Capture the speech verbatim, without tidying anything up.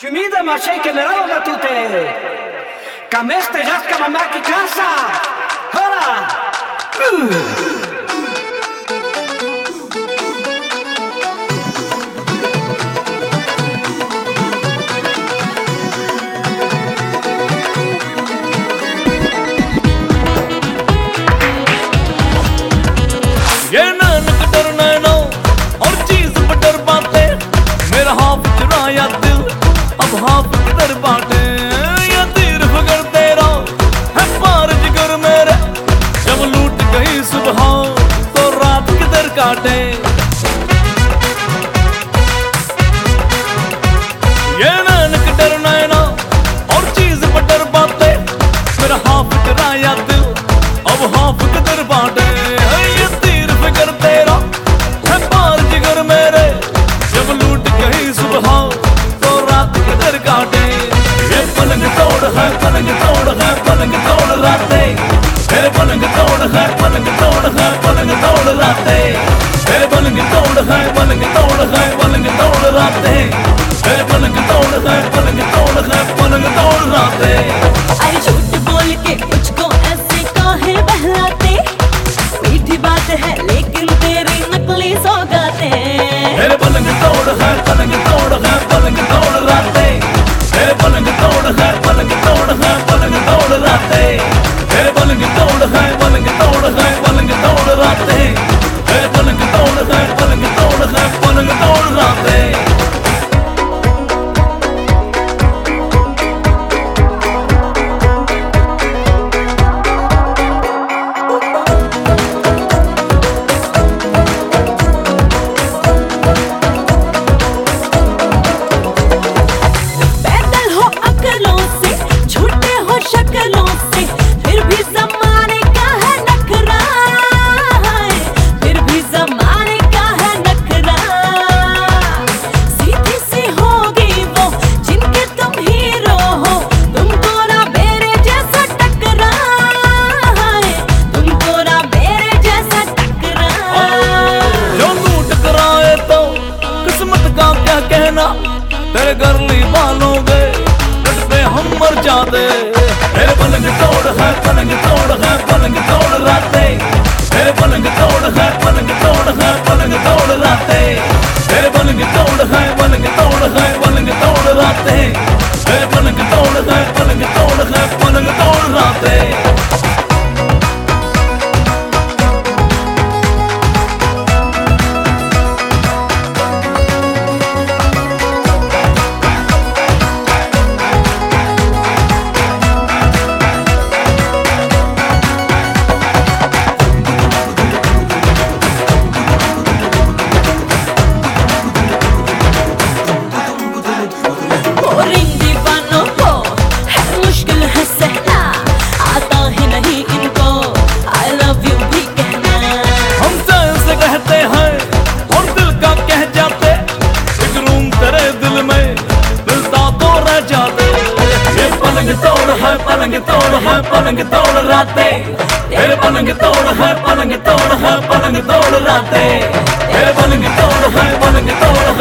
Ciumida ma sei che me roba tutte. Cameste già scamamma chi casa. Ora. Uh. ये नानक डर nano और चीज पर डर बाटे, मेरा हाफ चुराया दिल अब हाफ किधर बाटे। ये तीर फिगर तेरा है पार जिगर मेरे, जब लूट गई सुबह तो रात किधर काटे। ये नानक डर नैनो और चीज पर डर बाटे, मेरा हाफ चुराया दिल अब हाफ किधर बाटे। तेरा है पार जिगर मेरे, जब लूट गई सुबह तो रात किधर काटे। ये पलंग तोड़ है पलंग तोड़ है पलंग तोड़ राते, तेरे पलंग तोड़ है पलंग तोड़ है पलंग तोड़ राते, तेरे पलंग तोड़ है पलंग तोड़ है पलंग तोड़ राते, तेरे पलंग तोड़ है पलंग तोड़ है पलंग तोड़ राते। अरे झूठ बोल के मुझको ऐसे काहे बहलाते, मीठी बात है लेकिन तेरी नकली सौगातें। तेरे पलंग तोड़ है पलंग तोड़ है पलंग तोड़ राते, तेरे पलंग तोड़ है पलंग तोड़ है पलंग तोड़ राते, तेरे पलंग तोड़ है पलंग तोड़ है पलंग तोड़ राते, तेरे पलंग तोड़ है पलंग तोड़ है पलंग तोड़ राते। तेरे गरली बालों गए पे हम मर जाते। तेरे पलंग तोड़ है पलंग तोड़ है पलंग तोड़ राते, तेरे पलंग तोड़ है पलंग तोड़ है पलंग तोड़ राते, तेरे पलंग तोड़ है पलंग तोड़ है पलंग तोड़ राते, तेरे पलंग तोड़ है पलंग तोड़ है पलंग तोड़ राते। पलंग तोड़ है पलंग तोड़ राते, तेरे पलंग तोड़ है पलंग तोड़ है पलंग तोड़ राते, तेरे पलंग तोड़ है पलंग तोड़ है